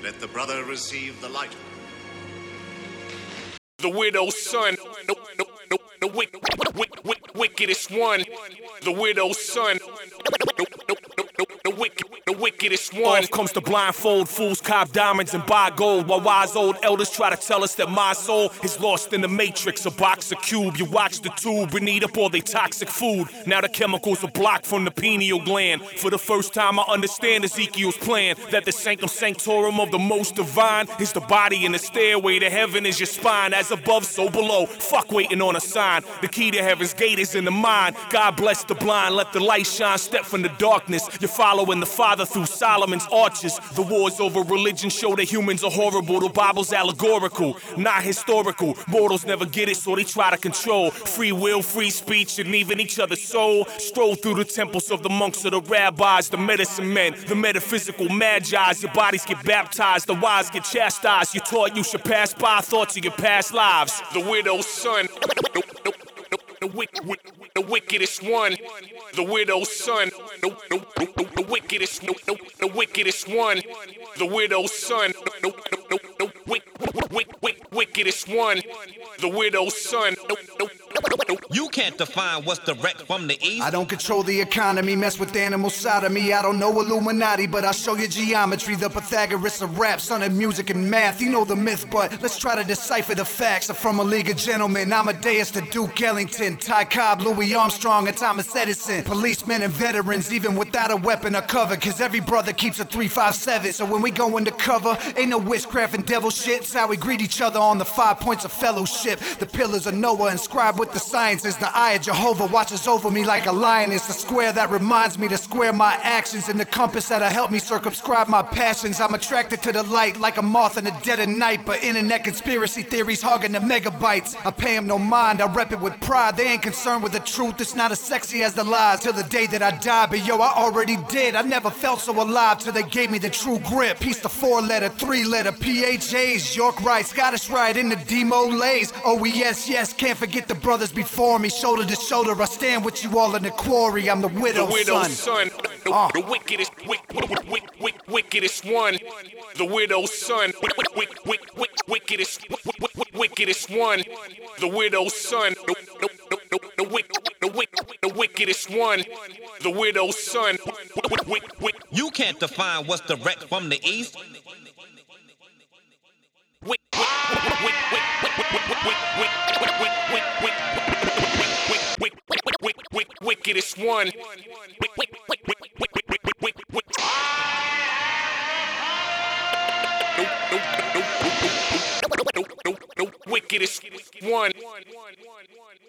Let the brother receive the light. The widow's son, the wickedest one. The widow's son, the wickedest one. Off comes the blindfold, fools cop diamonds and buy gold, while wise old elders try to tell us that my soul is lost in the matrix, a box, a cube. You watch the tube and eat up all they toxic food. Now the chemicals are blocked from the pineal gland. For the first time I understand Ezekiel's plan, that the sanctum sanctorum of the most divine is the body, and the stairway to heaven is your spine. As above, so below. Fuck waiting on a sign. The key to heaven's gate is in the mind. God bless the blind, let the light shine. Step from the darkness. You're following the Father through Solomon's arches. The wars over religion show that humans are horrible. The Bible's allegorical, not historical. Mortals never get it, so they try to control. Free will, free speech, and even each other's soul. Stroll through the temples of the monks or the rabbis, the medicine men, the metaphysical magi's. Your bodies get baptized, the wise get chastised. You're taught you should pass by thoughts of your past lives. The widow's son, the wickedest one. The widow's son, the wickedest one. The widow's son, the wickedest one. The widow's son. You can't define what's direct from the east. I don't control the economy, mess with animal sodomy. I don't know Illuminati, but I'll show you geometry. The Pythagoras of rap, son of music and math. You know the myth, but let's try to decipher the facts. I'm from a league of gentlemen. Amadeus to Duke Ellington, Ty Cobb, Louis Armstrong, and Thomas Edison. Policemen and veterans, even without a weapon, are covered, cause every brother keeps a 357. So when we go into cover, ain't no witchcraft and devil shit. It's how we greet each other on the 5 points of fellowship. The pillars of Noah inscribed with the sciences. The eye of Jehovah watches over me like a lioness. The square that reminds me to square my actions, and the compass that'll help me circumscribe my passions. I'm attracted to the light like a moth in the dead of night, but internet conspiracy theories hogging the megabytes. I pay them no mind, I rep it with pride. They ain't concerned with the truth, it's not as sexy as the lies. Till the day that I die, but yo, I already did. I never felt so alive till they gave me the true grip. Piece the 4-letter, 3-letter, PHAs, York right, Scottish right, in the demo lays. Oh yes, can't forget the brothers before me. Shoulder to shoulder, I stand with you all in the quarry. I'm the widow's son. The wickedest one. The widow's son. Wickedest one. The widow's son. The wickedest one. The widow's son. You can't define what's direct from the east. Wickedest one. Wickedest one.